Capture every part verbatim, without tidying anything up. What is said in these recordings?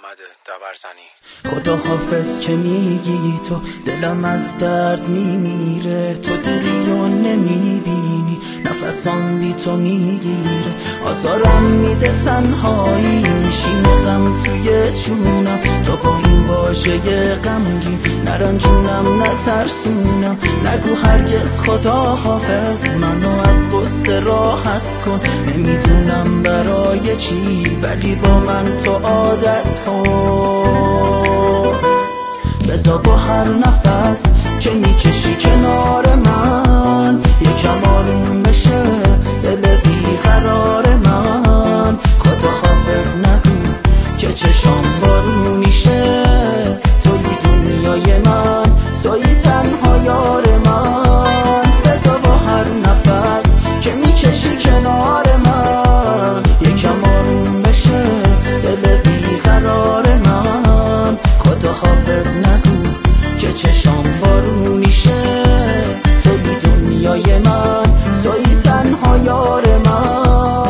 محمد دبرزنی. خدا حافظ که میگی تو، دلم از درد میمیره، تو دوری و نمیبینی، نفسام بی تو میگیره، آزارم میده تنهایی، میشینه غم توی چونم، تو با این واژه غمگین نرنجونم نترسونم، نگو هرگز خدا حافظ، منو از قصه راحت کن، نمیدونم برای چی ولی با من تو عادت کن، بذار با هر نفس که میکشی کنار من یکم آروم بشه دل بیقرار من، خدا حافظ نگو که چشام بارونی شه، توی دنیای من، توی تنها یار من، بذار با هر نفس که میکشی کنار من یکم آروم بشه دل بیقرار من، خدا حافظ نگو که چشام بارونی شه، توی دنیای من، توی تنها یار من.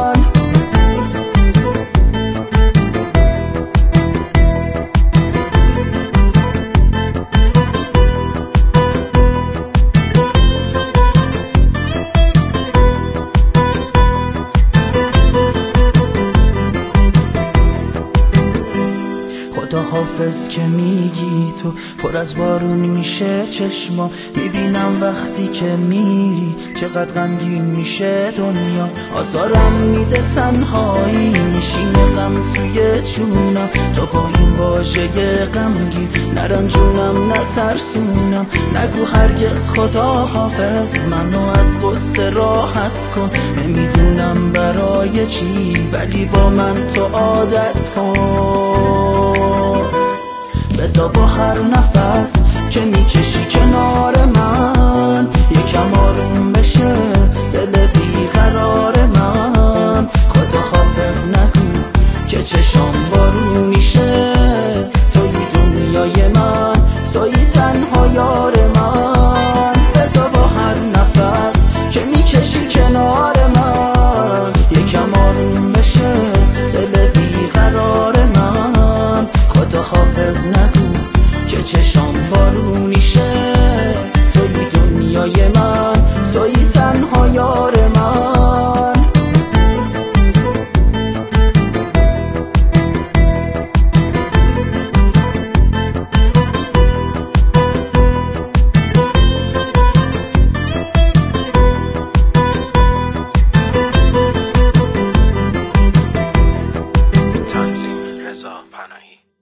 خدا حافظ که میگی تو، پر از بارون میشه چشما، میبینم وقتی که میری چقدر غمگین میشه دنیا، آزارم میده تنهایی، میشینه غم توی چونم، تو با این واژه غمگین نرنجونم نترسونم، نگو هرگز خدا حافظ، منو از قصه راحت کن، نمیدونم برای چی ولی با من تو عادت کن، بذار با هر نفس که میکشی کنار من یکم آروم بشه دل بیقرار من، خدا حافظ نگو که چشام بارونی شه، توی دنیای من، توی تنها یار من، بذار با هر نفس که میکشی کنار من یکم آروم بشه دل بیقرار من، خدا حافظ نگو که چشام بارونی شه، توی دنیای من، توی تنها یار من. تنظیم رضا پناهی.